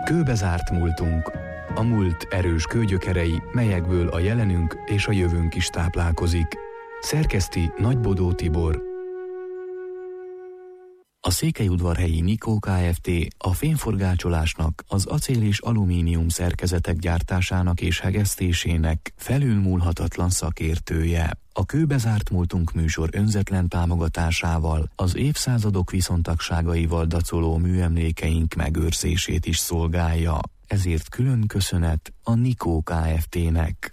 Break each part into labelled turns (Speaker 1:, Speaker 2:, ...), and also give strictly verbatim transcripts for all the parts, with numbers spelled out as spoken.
Speaker 1: Kőbezárt múltunk. A múlt erős kőgyökerei, melyekből a jelenünk és a jövőnk is táplálkozik. Szerkeszti Nagybodó Tibor. A Székelyudvarhelyi Nikó Kft. A fémforgácsolásnak, az acél és alumínium szerkezetek gyártásának és hegesztésének felülmúlhatatlan szakértője. A Kőbezárt múltunk műsor önzetlen támogatásával, az évszázadok viszontagságaival dacoló műemlékeink megőrzését is szolgálja. Ezért külön köszönet a Nikó Kft.-nek.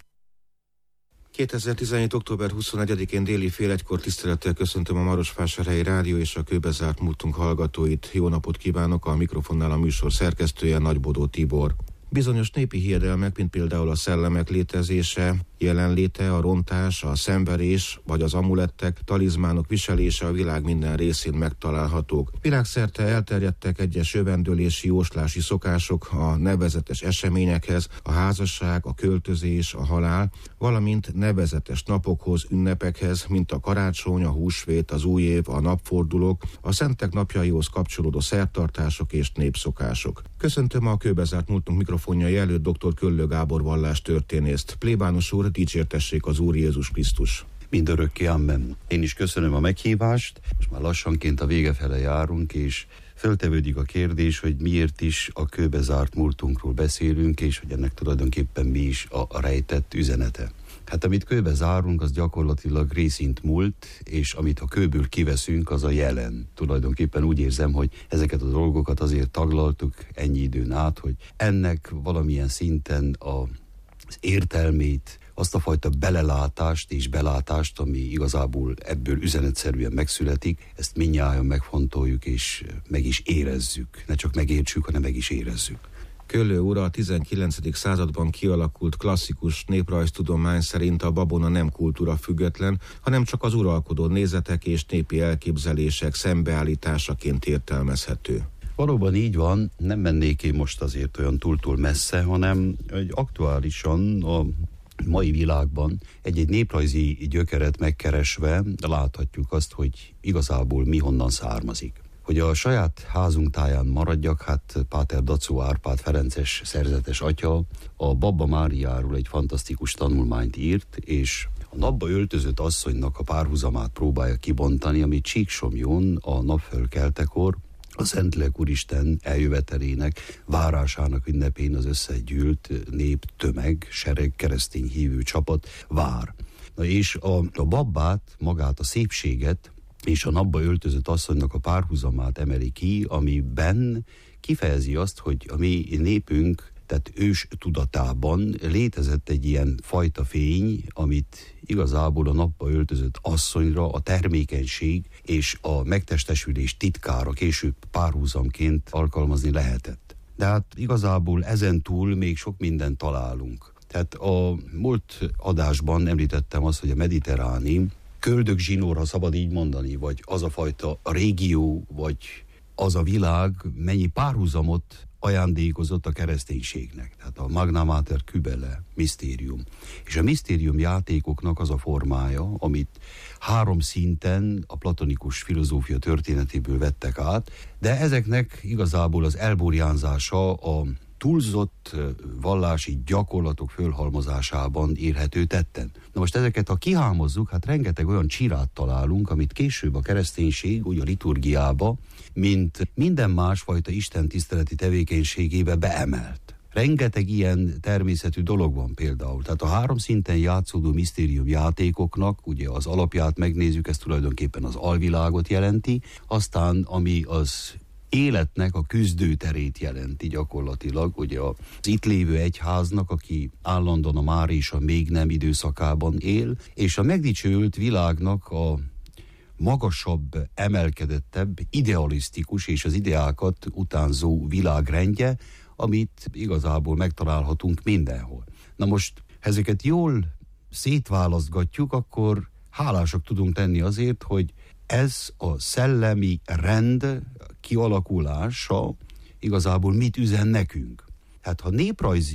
Speaker 2: kétezer-tizenhét. október huszonegyedikén déli fél egykor tisztelettel köszöntöm a Marosvásárhelyi Rádió és a Kőbezárt múltunk hallgatóit. Jó napot kívánok, a mikrofonnál a műsor szerkesztője Nagybodó Tibor. Bizonyos népi hiedelmek, mint például a szellemek létezése, jelenléte, a rontás, a szenverés vagy az amulettek, talizmánok viselése a világ minden részén megtalálhatók. Világszerte elterjedtek egyes jövendőlési, jóslási szokások a nevezetes eseményekhez, a házasság, a költözés, a halál, valamint nevezetes napokhoz, ünnepekhez, mint a karácsony, a húsvét, az új év, a napfordulók, a szentek napjaihoz kapcsolódó szertartások és népszokások. Köszöntöm a Kőbezárt múltunk mikrofonjai előtt dr. Köllő Gábor vallástörténészt. Plébános úr, dicsértessék az Úr Jézus Krisztus.
Speaker 3: Mindörökké, amen. Én is köszönöm a meghívást. Most már lassanként a vége fele járunk, és föltevődik a kérdés, hogy miért is a kőbezárt múltunkról beszélünk, és hogy ennek tulajdonképpen mi is a rejtett üzenete. Hát amit kőbe zárunk, az gyakorlatilag részint múlt, és amit a kőből kiveszünk, az a jelen. Tulajdonképpen úgy érzem, hogy ezeket a dolgokat azért taglaltuk ennyi időn át, hogy ennek valamilyen szinten az értelmét, azt a fajta belelátást és belátást, ami igazából ebből üzenetszerűen megszületik, ezt mindnyájan megfontoljuk és meg is érezzük. Ne csak megértsük, hanem meg is érezzük.
Speaker 2: Köllő úr, a tizenkilencedik században kialakult klasszikus néprajztudomány szerint a babona nem kultúra független, hanem csak az uralkodó nézetek és népi elképzelések szembeállításaként értelmezhető.
Speaker 3: Valóban így van, nem mennék én most azért olyan túl-túl messze, hanem hogy aktuálisan a mai világban egy-egy néprajzi gyökeret megkeresve láthatjuk azt, hogy igazából mi honnan származik. Hogy a saját házunk táján maradjak, hát Páter Dacó Árpád ferences szerzetes atya a Babba Máriáról egy fantasztikus tanulmányt írt, és a napba öltözött asszonynak a párhuzamát próbálja kibontani, ami Csíksomlyón a napfölkeltekor a Szentlélek Úristen eljövetelének, várásának ünnepén az összegyűlt nép, tömeg, sereg, keresztény hívő csapat vár. Na és a, a babbát, magát a szépséget és a napba öltözött asszonynak a párhuzamát emeli ki, amiben kifejezi azt, hogy a mi népünk, tehát ős tudatában létezett egy ilyen fajta fény, amit igazából a napba öltözött asszonyra a termékenység és a megtestesülés titkára később párhuzamként alkalmazni lehetett. De hát igazából ezen túl még sok mindent találunk. Tehát a múlt adásban említettem azt, hogy a mediterráni köldögzsinór, ha szabad így mondani, vagy az a fajta régió, vagy az a világ mennyi párhuzamot ajándékozott a kereszténységnek. Tehát a Magna Mater Kybele, misztérium. És a misztérium játékoknak az a formája, amit három szinten a platonikus filozófia történetéből vettek át, de ezeknek igazából az elburjánzása a túlzott vallási gyakorlatok fölhalmozásában érhető tetten. Na most ezeket, ha kihámozzuk, hát rengeteg olyan csirát találunk, amit később a kereszténység, úgy a liturgiába, mint minden másfajta istentiszteleti tevékenységébe beemelt. Rengeteg ilyen természetű dolog van például. Tehát a három szinten játszódó misztérium játékoknak, ugye az alapját megnézzük, ez tulajdonképpen az alvilágot jelenti, aztán ami az életnek a küzdőterét jelenti gyakorlatilag, ugye az itt lévő egyháznak, aki állandóan a már és a még nem időszakában él, és a megdicsőült világnak a magasabb, emelkedettebb, idealisztikus és az ideákat utánzó világrendje, amit igazából megtalálhatunk mindenhol. Na most, ha ezeket jól szétválasztgatjuk, akkor hálásak tudunk tenni azért, hogy ez a szellemi rend kialakulása igazából mit üzen nekünk. Hát ha néprajzi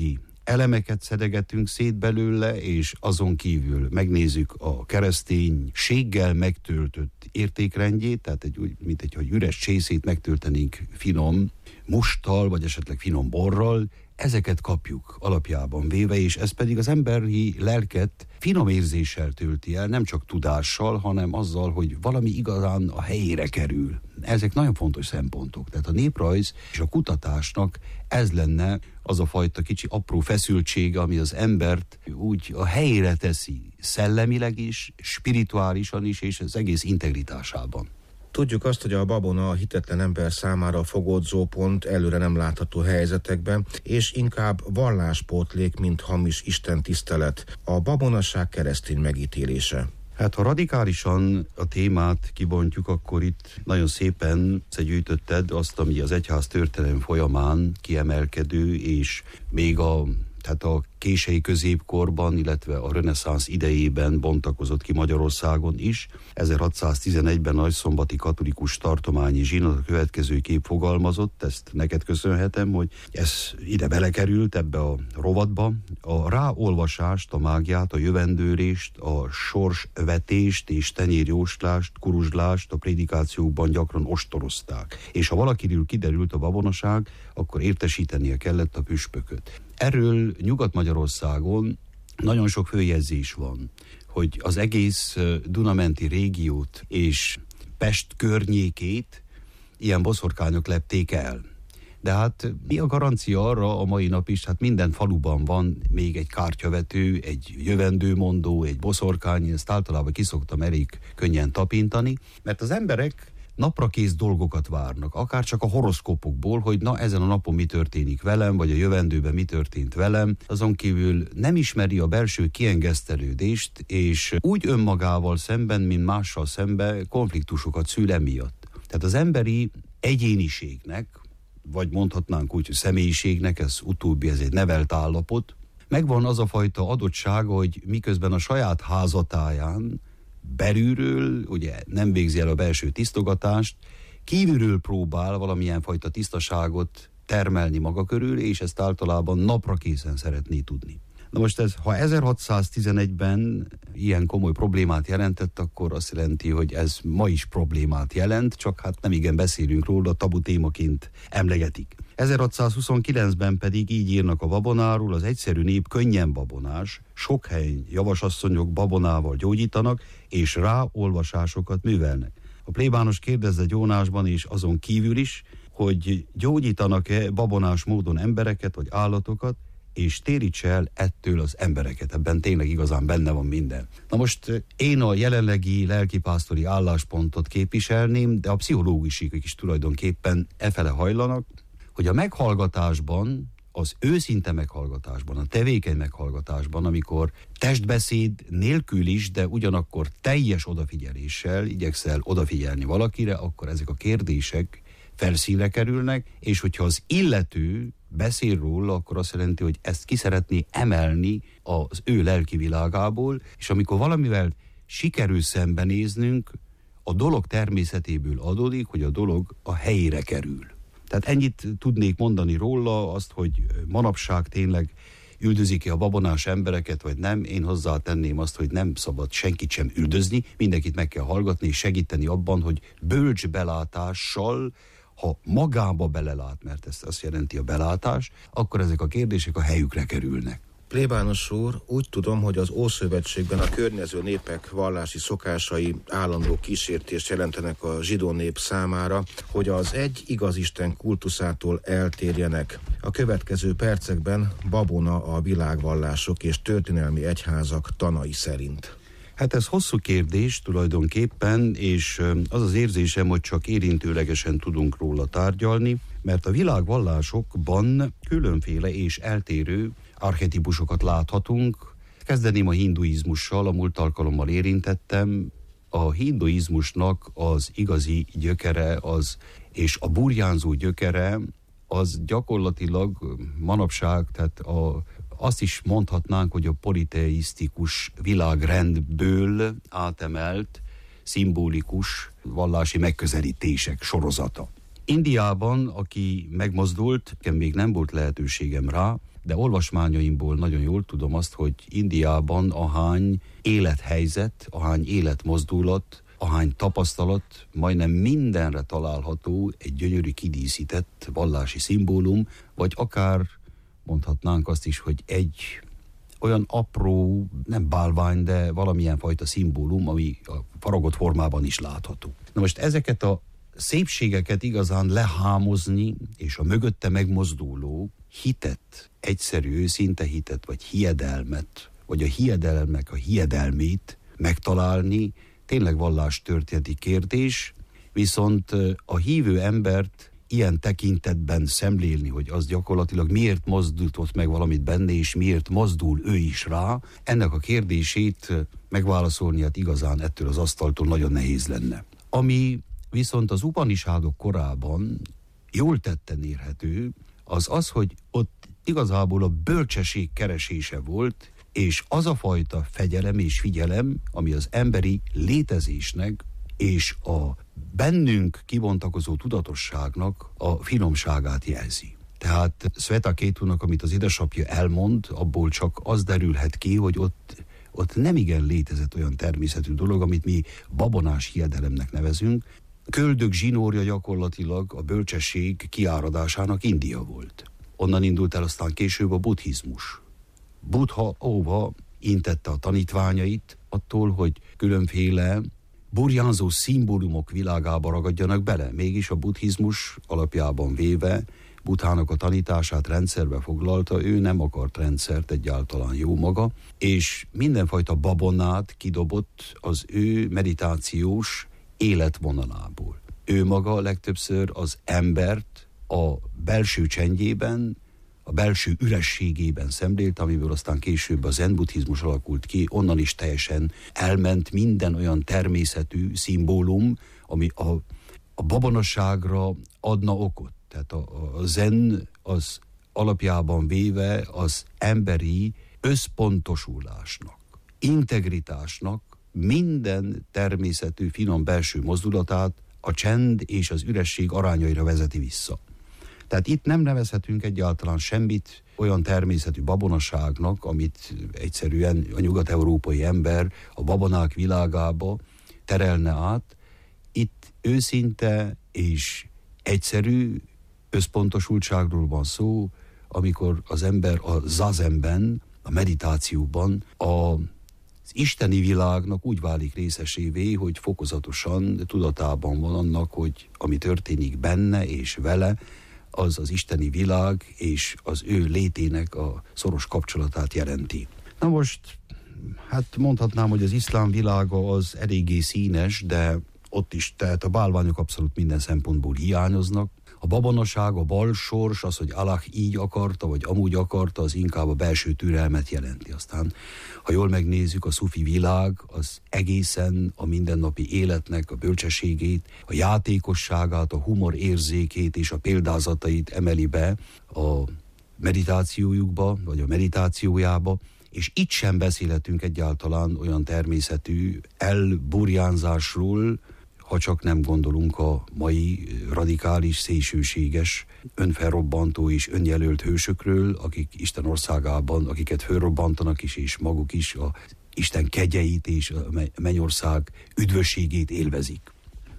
Speaker 3: elemeket szedegetünk szét belőle, és azon kívül megnézzük a kereszténységgel megtöltött értékrendjét, tehát egy, úgy, mint egy, hogy üres csészét megtöltenénk finom musttal, vagy esetleg finom borral, ezeket kapjuk alapjában véve, és ez pedig az emberi lelket finom érzéssel tölti el, nem csak tudással, hanem azzal, hogy valami igazán a helyére kerül. Ezek nagyon fontos szempontok. Tehát a néprajz és a kutatásnak ez lenne az a fajta kicsi apró feszültség, ami az embert úgy a helyére teszi, szellemileg is, spirituálisan is, és az egész integritásában.
Speaker 2: Tudjuk azt, hogy a babona a hitetlen ember számára fogodzó pont előre nem látható helyzetekben, és inkább valláspótlék, mint hamis istentisztelet. A babonaság keresztény megítélése.
Speaker 3: Hát ha radikálisan a témát kibontjuk, akkor itt nagyon szépen összegyűjtötted azt, ami az egyház történelem folyamán kiemelkedő, és még a tehát a kései középkorban, illetve a reneszánsz idejében bontakozott ki Magyarországon is. ezerhatszáztizenegyben nagyszombati katolikus tartományi zsinat a következő kép fogalmazott, ezt neked köszönhetem, hogy ez ide belekerült ebbe a rovatba. A ráolvasást, a mágiát, a jövendőlést, a sorsvetést és tenyérjóslást, kuruzslást a prédikációkban gyakran ostorozták. És ha valakiről kiderült a babonaság, akkor értesítenie kellett a püspököt. Erről Nyugat-Magyarországon nagyon sok följegyzés van, hogy az egész Duna-menti régiót és Pest környékét ilyen boszorkányok lepték el. De hát mi a garancia arra a mai nap is? Hát minden faluban van még egy kártyavető, egy jövendőmondó, egy boszorkány, ezt általában ki szoktam elég könnyen tapintani, mert az emberek naprakész dolgokat várnak, akár csak a horoszkópokból, hogy na ezen a napon mi történik velem, vagy a jövendőben mi történt velem, azon kívül nem ismeri a belső kiengesztelődést, és úgy önmagával szemben, mint mással szemben konfliktusokat szül emiatt. Tehát az emberi egyéniségnek, vagy mondhatnánk úgy, hogy személyiségnek, ez utóbbi, ez egy nevelt állapot, megvan az a fajta adottság, hogy miközben a saját házatáján belülről, ugye nem végzi el a belső tisztogatást, kívülről próbál valamilyen fajta tisztaságot termelni maga körül, és ezt általában napra készen szeretné tudni. Na most ez, ha ezerhatszáztizenegyben ilyen komoly problémát jelentett, akkor azt jelenti, hogy ez ma is problémát jelent, csak hát nem igen beszélünk róla, tabu témaként emlegetik. ezerhatszázhuszonkilencben pedig így írnak a babonáról: az egyszerű nép könnyen babonás, sok helyen javasasszonyok babonával gyógyítanak, és ráolvasásokat művelnek. A plébános kérdezze Jónásban és azon kívül is, hogy gyógyítanak-e babonás módon embereket vagy állatokat, és téríts el ettől az embereket. Ebben tényleg igazán benne van minden. Na most én a jelenlegi lelkipásztori álláspontot képviselném, de a pszichológusok is tulajdonképpen efele hajlanak, hogy a meghallgatásban, az őszinte meghallgatásban, a tevékeny meghallgatásban, amikor testbeszéd nélkül is, de ugyanakkor teljes odafigyeléssel igyekszel odafigyelni valakire, akkor ezek a kérdések felszínre kerülnek, és hogyha az illető beszél róla, akkor azt jelenti, hogy ezt ki szeretné emelni az ő lelki világából, és amikor valamivel sikerül szembenéznünk, a dolog természetéből adódik, hogy a dolog a helyére kerül. Tehát ennyit tudnék mondani róla, azt, hogy manapság tényleg üldözik-e a babonás embereket, vagy nem. Én hozzátenném azt, hogy nem szabad senkit sem üldözni, mindenkit meg kell hallgatni és segíteni abban, hogy bölcs belátással, ha magába belelát, mert ezt azt jelenti a belátás, akkor ezek a kérdések a helyükre kerülnek.
Speaker 2: Plébános úr, úgy tudom, hogy az Ószövetségben a környező népek vallási szokásai állandó kísértést jelentenek a zsidó nép számára, hogy az egy igaz Isten kultuszától eltérjenek. A következő percekben babona a világvallások és történelmi egyházak tanai szerint.
Speaker 3: Hát ez hosszú kérdés tulajdonképpen, és az az érzésem, hogy csak érintőlegesen tudunk róla tárgyalni, mert a világvallásokban különféle és eltérő archetipusokat láthatunk. Kezdeném a hinduizmussal, a múlt alkalommal érintettem. A hinduizmusnak az igazi gyökere az, és a burjánzó gyökere az gyakorlatilag manapság, tehát a azt is mondhatnánk, hogy a politeisztikus világrendből átemelt, szimbolikus vallási megközelítések sorozata. Indiában, aki megmozdult, nekem még nem volt lehetőségem rá, de olvasmányaimból nagyon jól tudom azt, hogy Indiában ahány élethelyzet, ahány életmozdulat, ahány tapasztalat, majdnem mindenre található egy gyönyörű kidíszített vallási szimbólum, vagy akár mondhatnánk azt is, hogy egy olyan apró, nem bálvány, de valamilyen fajta szimbólum, ami a faragott formában is látható. Na most ezeket a szépségeket igazán lehámozni, és a mögötte megmozduló hitet, egyszerű, őszinte hitet, vagy hiedelmet, vagy a hiedelmek a hiedelmét megtalálni, tényleg vallástörténeti kérdés, viszont a hívő embert ilyen tekintetben szemlélni, hogy az gyakorlatilag miért mozdult meg valamit benne, és miért mozdul ő is rá, ennek a kérdését megválaszolni, hát igazán ettől az asztaltól nagyon nehéz lenne. Ami viszont az Upanishadok korában jól tetten érhető, az az, hogy ott igazából a bölcsesség keresése volt, és az a fajta fegyelem és figyelem, ami az emberi létezésnek és a bennünk kibontakozó tudatosságnak a finomságát jelzi. Tehát Svetakétunak, amit az édesapja elmond, abból csak az derülhet ki, hogy ott, ott nem igen létezett olyan természetű dolog, amit mi babonás hiedelemnek nevezünk. Köldök zsinórja gyakorlatilag a bölcsesség kiáradásának India volt. Onnan indult el aztán később a buddhizmus. Buddha óva intette a tanítványait attól, hogy különféle burjánzó szimbólumok világába ragadjanak bele. Mégis a buddhizmus alapjában véve Buddhának a tanítását rendszerbe foglalta, ő nem akart rendszert, egyáltalán jó maga, és mindenfajta babonát kidobott az ő meditációs életvonalából. Ő maga legtöbbször az embert a belső csendjében, a belső ürességében szemlélt, amiből aztán később a zen buddhizmus alakult ki, onnan is teljesen elment minden olyan természetű szimbólum, ami a, a babonasságra adna okot. Tehát a, a zen az alapjában véve az emberi összpontosulásnak, integritásnak minden természetű finom belső mozdulatát a csend és az üresség arányaira vezeti vissza. Tehát itt nem nevezhetünk egyáltalán semmit olyan természetű babonaságnak, amit egyszerűen a nyugat-európai ember a babonák világába terelne át. Itt őszinte és egyszerű összpontosultságról van szó, amikor az ember a zazenben, a meditációban a az isteni világnak úgy válik részesévé, hogy fokozatosan tudatában van annak, hogy ami történik benne és vele, az az isteni világ és az ő létének a szoros kapcsolatát jelenti. Na most, hát mondhatnám, hogy az iszlám világa az eléggé színes, de ott is, tehát a bálványok abszolút minden szempontból hiányoznak. A babonaság, a balsors, az, hogy Allah így akarta, vagy amúgy akarta, az inkább a belső türelmet jelenti. Aztán, ha jól megnézzük, a szufi világ az egészen a mindennapi életnek a bölcsességét, a játékosságát, a humor érzékét és a példázatait emeli be a meditációjukba, vagy a meditációjába, és itt sem beszélhetünk egyáltalán olyan természetű elburjánzásról, ha csak nem gondolunk a mai radikális, szélsőséges, önfelrobbantó és önjelölt hősökről, akik Isten országában, akiket fölrobbantanak is, és maguk is a Isten kegyeit és a mennyország üdvösségét élvezik.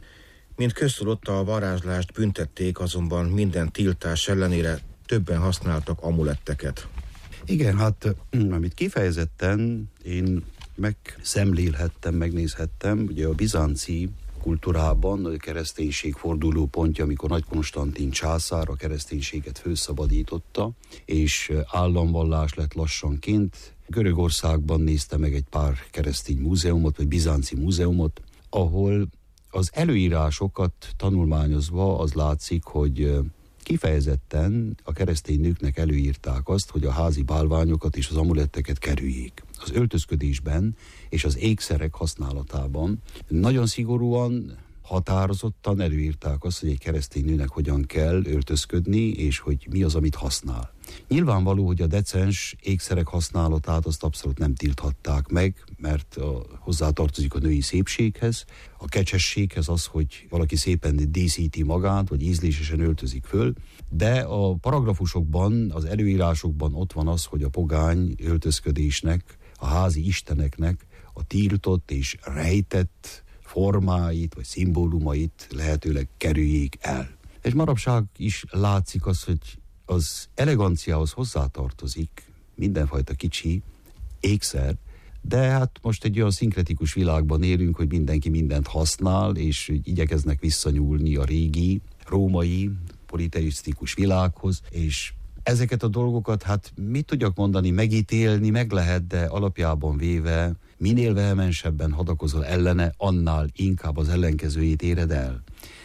Speaker 2: Mint köztudott, a varázslást büntették, azonban minden tiltás ellenére többen használtak amuletteket.
Speaker 3: Igen, hát amit kifejezetten én megszemlélhettem, megnézhettem, ugye a bizánci kultúrában a kereszténység forduló pontja, amikor Nagy Konstantin császár a kereszténységet felszabadította, és államvallás lett lassanként. Görögországban nézte meg egy pár keresztény múzeumot, vagy bizánci múzeumot, ahol az előírásokat tanulmányozva az látszik, hogy kifejezetten a keresztény nőknek előírták azt, hogy a házi bálványokat és az amuletteket kerüljék. Az öltözködésben és az ékszerek használatában nagyon szigorúan határozottan előírták azt, hogy egy keresztény nőnek hogyan kell öltözködni, és hogy mi az, amit használ. Nyilvánvaló, hogy a decens ékszerek használatát azt abszolút nem tilthatták meg, mert a, hozzátartozik a női szépséghez, a kecsességhez az, hogy valaki szépen díszíti magát, vagy ízlésesen öltözik föl, de a paragrafusokban, az előírásokban ott van az, hogy a pogány öltözködésnek, a házi isteneknek a tiltott és rejtett formáit, vagy szimbólumait lehetőleg kerüljék el. És manapság is látszik az, hogy az eleganciához hozzátartozik mindenfajta kicsi ékszer, de hát most egy olyan szinkretikus világban élünk, hogy mindenki mindent használ, és igyekeznek visszanyúlni a régi, római, politeisztikus világhoz, és ezeket a dolgokat, hát mit tudjak mondani, megítélni meg lehet, de alapjában véve minél vehemensebben hadakozol ellene, annál inkább az ellenkezőjét éred el.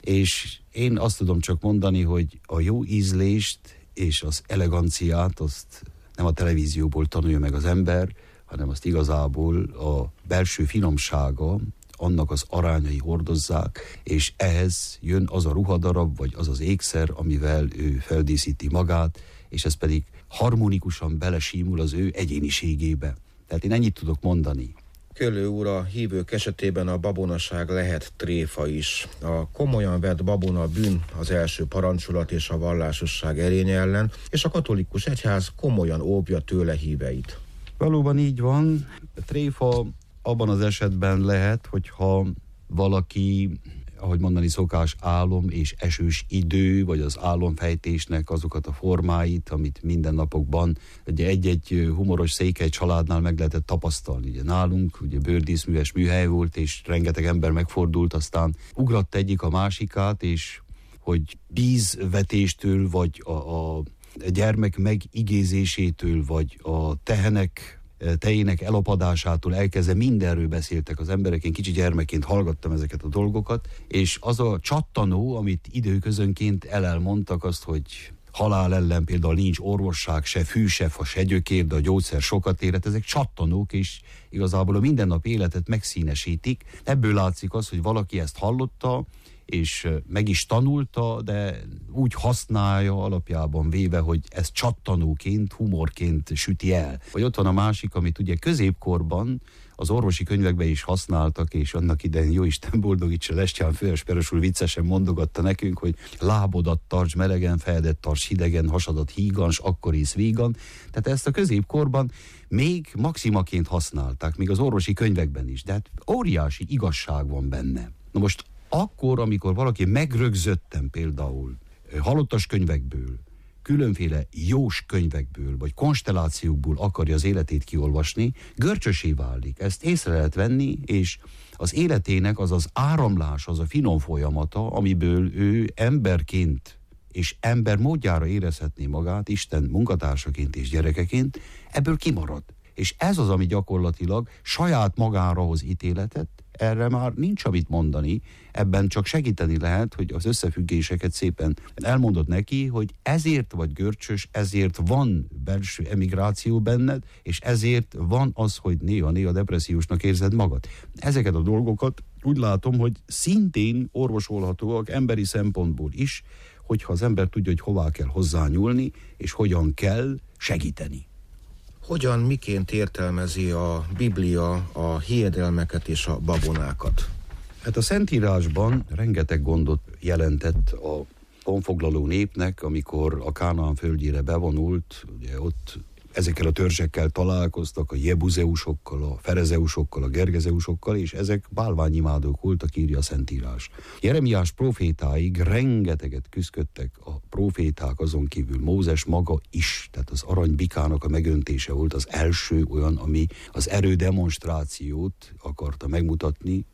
Speaker 3: És én azt tudom csak mondani, hogy a jó ízlést és az eleganciát azt nem a televízióból tanulja meg az ember, hanem azt igazából a belső finomsága, annak az arányai hordozzák, és ehhez jön az a ruhadarab, vagy az az ékszer, amivel ő feldíszíti magát, és ez pedig harmonikusan belesímul az ő egyéniségébe. Tehát én ennyit tudok mondani.
Speaker 2: Köllő úr, a hívők esetében a babonaság lehet tréfa is. A komolyan vett babona bűn az első parancsolat és a vallásosság erénye ellen, és a katolikus egyház komolyan óvja tőle híveit.
Speaker 3: Valóban így van. A tréfa abban az esetben lehet, hogyha valaki, ahogy mondani szokás, álom és esős idő, vagy az álomfejtésnek azokat a formáit, amit mindennapokban ugye egy-egy humoros székely családnál meg lehetett tapasztalni. Ugye nálunk ugye bőrdíszműves műhely volt, és rengeteg ember megfordult, aztán ugratt egyik a másikát, és hogy bízvetéstől, vagy a, a gyermek megigézésétől, vagy a tehenek tejének elapadásától elkezdve mindenről beszéltek az emberek. Én kicsi gyermekként hallgattam ezeket a dolgokat, és az a csattanó, amit időközönként elelmondtak azt, hogy halál ellen például nincs orvosság, se fű, se fa, se gyökér, de a gyógyszer sokat éret, ezek csattanók, és igazából a mindennap életet megszínesítik. Ebből látszik az, hogy valaki ezt hallotta, és meg is tanulta, de úgy használja alapjában véve, hogy ez csattanóként, humorként süti el. Vagy ott van a másik, amit ugye középkorban az orvosi könyvekben is használtak, és annak idején jóisten boldogítsa Lestján Főes Perosul viccesen mondogatta nekünk, hogy lábodat tarts melegen, fejedet tarts hidegen, hasadat hígan, s akkor ész vígan. Tehát ezt a középkorban még maximaként használták, még az orvosi könyvekben is, de hát óriási igazság van benne. Na most akkor, amikor valaki megrögzötten például halottas könyvekből, különféle jós könyvekből, vagy konstellációkból akarja az életét kiolvasni, görcsösé válik. Ezt észre lehet venni, és az életének az az áramlás, az a finom folyamata, amiből ő emberként és ember módjára érezhetné magát, Isten munkatársaként és gyerekeként, ebből kimarad. És ez az, ami gyakorlatilag saját magára hoz ítéletet, erre már nincs amit mondani, ebben csak segíteni lehet, hogy az összefüggéseket szépen elmondod neki, hogy ezért vagy görcsös, ezért van belső emigráció benned, és ezért van az, hogy néha-néha depressziósnak érzed magad. Ezeket a dolgokat úgy látom, hogy szintén orvosolhatóak emberi szempontból is, hogyha az ember tudja, hogy hová kell hozzányúlni, és hogyan kell segíteni.
Speaker 2: Hogyan, miként értelmezi a Biblia a hiedelmeket és a babonákat?
Speaker 3: Hát a Szentírásban rengeteg gondot jelentett a honfoglaló népnek, amikor a Kánaán földjére bevonult, ugye ott ezekkel a törzsekkel találkoztak, a jebuzeusokkal, a ferezeusokkal, a gergezeusokkal, és ezek bálványimádók voltak, írja a Szentírás. Jeremiás profétáig rengeteget küzdöttek a proféták, azon kívül Mózes maga is, tehát az aranybikának a megöntése volt az első olyan, ami az erődemonstrációt akarta megmutatni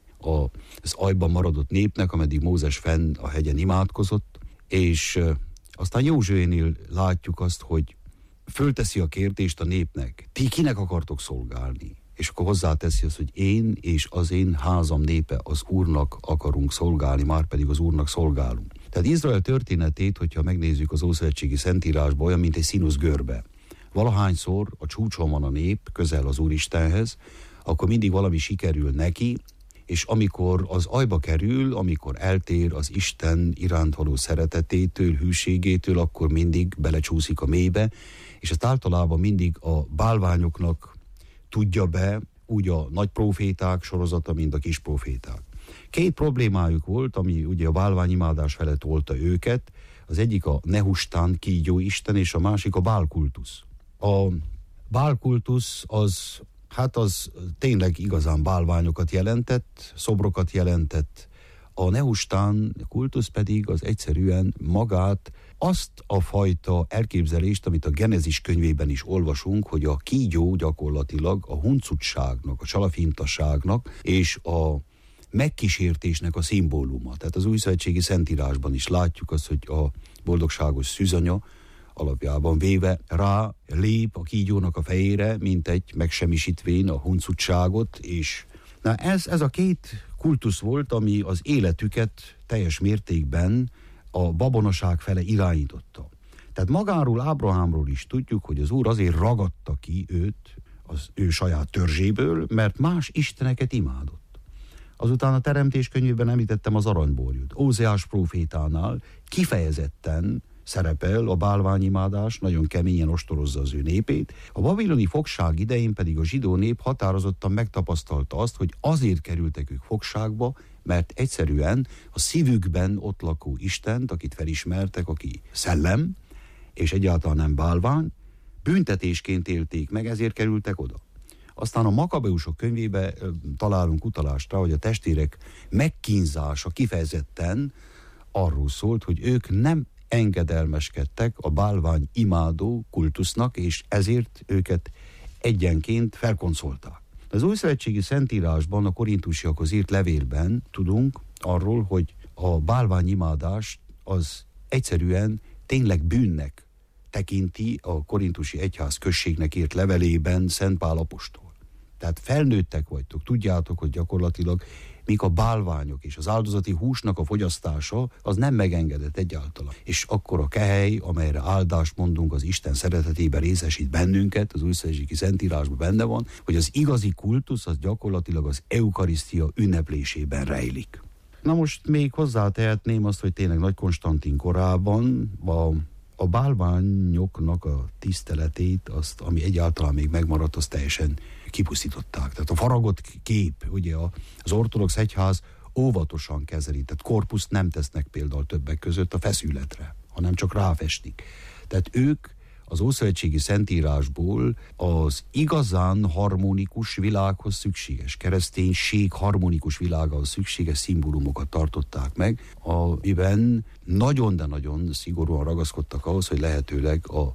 Speaker 3: az ajban maradott népnek, ameddig Mózes fenn a hegyen imádkozott, és aztán Józsuénél látjuk azt, hogy fölteszi a kérdést a népnek, ti kinek akartok szolgálni? És akkor hozzáteszi azt, hogy én és az én házam népe az Úrnak akarunk szolgálni, már pedig az Úrnak szolgálunk. Tehát Izrael történetét, hogyha megnézzük az Ószövetségi Szentírásba, olyan, mint egy színusz görbe. Valahányszor a csúcson van a nép, közel az Úristenhez, akkor mindig valami sikerül neki, és amikor az aljba kerül, amikor eltér az Isten iránt való szeretetétől, hűségétől, akkor mindig belecsúszik a mélybe, és ezt általában mindig a bálványoknak tudja be, úgy a nagy proféták sorozata, mint a kis proféták. Két problémájuk volt, ami ugye a bálványimádás felett olta őket, az egyik a Nehustán, kígyó isten, és a másik a bálkultusz. A bálkultusz az, hát az tényleg igazán bálványokat jelentett, szobrokat jelentett, a Nehustán kultusz pedig az egyszerűen magát, azt a fajta elképzelést, amit a Genezis könyvében is olvasunk, hogy a kígyó gyakorlatilag a huncutságnak, a csalafintaságnak és a megkísértésnek a szimbóluma. Tehát az újszövetségi szentírásban is látjuk azt, hogy a boldogságos szűzanya alapjában véve rá lép a kígyónak a fejére, mint egy megsemmisítvén a huncutságot, és na ez, ez a két kultusz volt, ami az életüket teljes mértékben a babonaság fele irányította. Tehát magáról, Ábrahámról is tudjuk, hogy az Úr azért ragadta ki őt az ő saját törzséből, mert más isteneket imádott. Azután a Teremtés könyvében említettem az aranyborjút. Ózeás prófétánál kifejezetten szerepel a bálványimádás, nagyon keményen ostorozza az ő népét. A babiloni fogság idején pedig a zsidó nép határozottan megtapasztalta azt, hogy azért kerültek ők fogságba, mert egyszerűen a szívükben ott lakó Istent, akit felismertek, aki szellem, és egyáltalán nem bálvány, büntetésként élték meg, ezért kerültek oda. Aztán a Makabeusok könyvébe találunk utalást rá, hogy a testvérek megkínzása kifejezetten arról szólt, hogy ők nem engedelmeskedtek a bálvány imádó kultusznak, és ezért őket egyenként felkoncolták. Az újszövetségi szentírásban, a korintusiakhoz írt levélben tudunk arról, hogy a bálványimádás az egyszerűen tényleg bűnnek tekinti a korintusi egyház községnek írt levelében Szent Pál apostol. Tehát felnőttek vagytok, tudjátok, hogy gyakorlatilag míg a bálványok és az áldozati húsnak a fogyasztása az nem megengedett egyáltalán. És akkor a kehely, amelyre áldást mondunk, az Isten szeretetében részesít bennünket, az újszövetségi szentírásban benne van, hogy az igazi kultusz az gyakorlatilag az eukarisztia ünneplésében rejlik. Na most még hozzátehetném azt, hogy tényleg Nagy Konstantin korában a A bálványoknak a tiszteletét, azt, ami egyáltalán még megmaradt, azt teljesen kipusztították. Tehát a faragott kép, ugye az ortodox egyház óvatosan kezeli, tehát korpuszt nem tesznek például többek között a feszületre, hanem csak ráfestik. Tehát ők az ószövetségi szentírásból az igazán harmonikus világhoz szükséges, kereszténység harmonikus világához szükséges szimbólumokat tartották meg, amiben nagyon, de nagyon szigorúan ragaszkodtak ahhoz, hogy lehetőleg a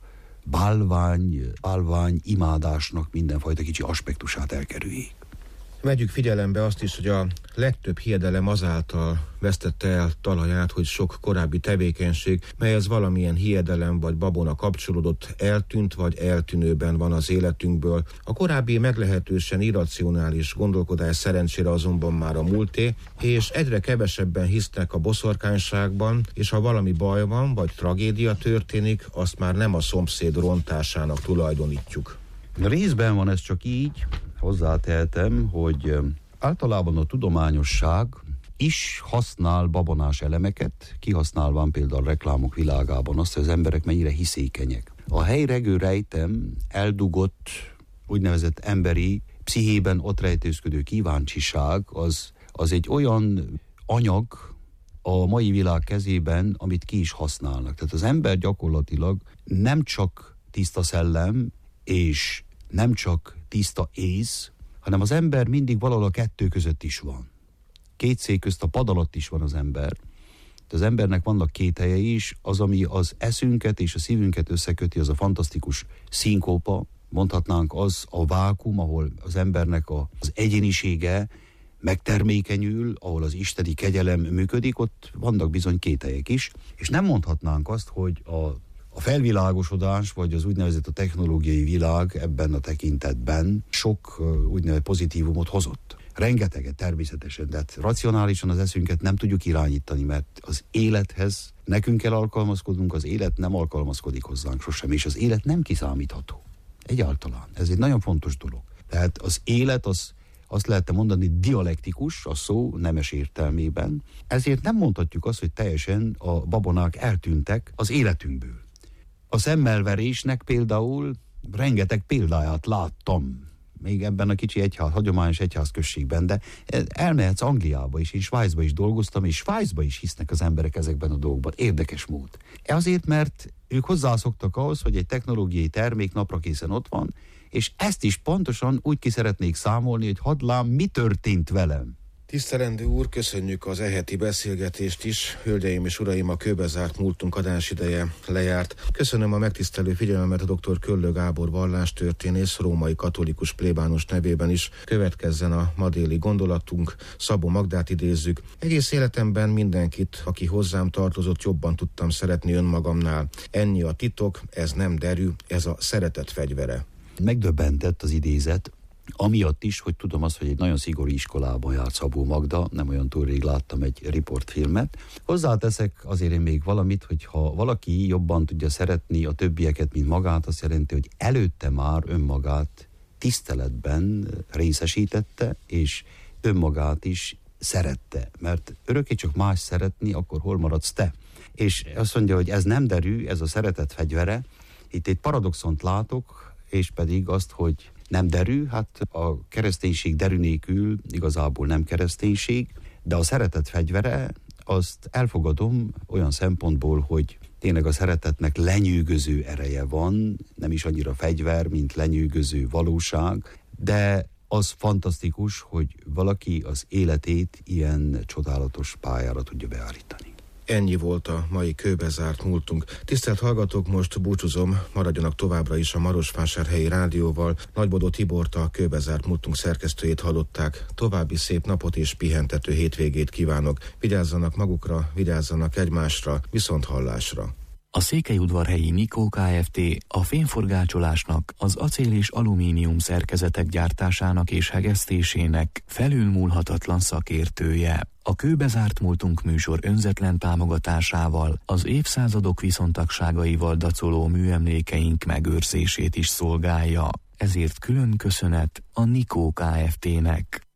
Speaker 3: bálvány, bálvány imádásnak mindenfajta kicsi aspektusát elkerüljék.
Speaker 2: Vegyük figyelembe azt is, hogy a legtöbb hiedelem azáltal vesztette el talaját, hogy sok korábbi tevékenység, melyhez valamilyen hiedelem vagy babona kapcsolódott, eltűnt vagy eltűnőben van az életünkből. A korábbi meglehetősen irracionális gondolkodás szerencsére azonban már a múlté, és egyre kevesebben hisznek a boszorkányságban, és ha valami baj van, vagy tragédia történik, azt már nem a szomszéd rontásának tulajdonítjuk.
Speaker 3: Részben van ez csak így, hozzátehetem, hogy általában a tudományosság is használ babonás elemeket, kihasználván például a reklámok világában azt, hogy az emberek mennyire hiszékenyek. A helyregő rejtem, eldugott, úgynevezett emberi, pszichében ott rejtőzködő kíváncsiság, az, az egy olyan anyag a mai világ kezében, amit ki is használnak. Tehát az ember gyakorlatilag nem csak tiszta szellem, és nem csak tiszta ész, hanem az ember mindig valahol a kettő között is van. Két szék közt a pad alatt is van az ember. De az embernek vannak két helye is, az, ami az eszünket és a szívünket összeköti, az a fantasztikus szinkópa, mondhatnánk az a vákum, ahol az embernek a, az egyénisége megtermékenyül, ahol az isteni kegyelem működik, ott vannak bizony két helyek is, és nem mondhatnánk azt, hogy a A felvilágosodás, vagy az úgynevezett a technológiai világ ebben a tekintetben sok úgynevezett pozitívumot hozott. Rengeteget természetesen, de hát racionálisan az eszünket nem tudjuk irányítani, mert az élethez nekünk kell alkalmazkodnunk, az élet nem alkalmazkodik hozzánk sosem, és az élet nem kiszámítható. Egyáltalán. Ez egy nagyon fontos dolog. Tehát az élet az azt lehetne mondani dialektikus a szó nemes értelmében, ezért nem mondhatjuk azt, hogy teljesen a babonák eltűntek az életünkből. A szemmelverésnek például rengeteg példáját láttam, még ebben a kicsi egyház, hagyományos egyházközségben, de elmehetsz Angliába is, én Svájcba is dolgoztam, és Svájcba is hisznek az emberek ezekben a dolgokban. Érdekes mód. Azért, mert ők hozzászoktak ahhoz, hogy egy technológiai termék napra készen ott van, és ezt is pontosan úgy ki szeretnék számolni, hogy hadd lám, mi történt velem.
Speaker 2: Tisztelendő úr, köszönjük az eheti beszélgetést is. Hölgyeim és uraim, a Kőbezárt múltunk adásideje lejárt. Köszönöm a megtisztelő figyelmet a dr. Köllő Gábor vallástörténész, római katolikus plébános nevében is. Következzen a ma déli gondolatunk, Szabó Magdát idézzük. Egész életemben mindenkit, aki hozzám tartozott, jobban tudtam szeretni önmagamnál. Ennyi a titok, ez nem derű, ez a szeretet fegyvere.
Speaker 3: Megdöbbentett az idézet, amiatt is, hogy tudom azt, hogy egy nagyon szigorú iskolában járt Szabó Magda, nem olyan túl rég láttam egy riportfilmet. Hozzáteszek azért én még valamit, hogy ha valaki jobban tudja szeretni a többieket, mint magát, azt jelenti, hogy előtte már önmagát tiszteletben részesítette, és önmagát is szerette. Mert örökké csak más szeretni, akkor hol maradsz te? És azt mondja, hogy ez nem derű, ez a szeretet fegyvere. Itt egy paradoxont látok, és pedig azt, hogy nem derű, hát a kereszténység derű nélkül igazából nem kereszténység, de a szeretet fegyvere, azt elfogadom olyan szempontból, hogy tényleg a szeretetnek lenyűgöző ereje van, nem is annyira fegyver, mint lenyűgöző valóság, de az fantasztikus, hogy valaki az életét ilyen csodálatos pályára tudja beállítani.
Speaker 2: Ennyi volt a mai Kőbezárt múltunk. Tisztelt hallgatók, most búcsúzom, maradjanak továbbra is a Marosvásárhelyi Rádióval. Nagybodó Tibort, a Kőbezárt múltunk szerkesztőjét hallották. További szép napot és pihentető hétvégét kívánok. Vigyázzanak magukra, vigyázzanak egymásra, viszont hallásra.
Speaker 1: A Székelyudvarhelyi Nikó Kft. A fémforgácsolásnak, az acél és alumínium szerkezetek gyártásának és hegesztésének felülmúlhatatlan szakértője. A Kőbezárt múltunk műsor önzetlen támogatásával, az évszázadok viszontagságaival dacoló műemlékeink megőrzését is szolgálja. Ezért külön köszönet a Nikó Kft.-nek.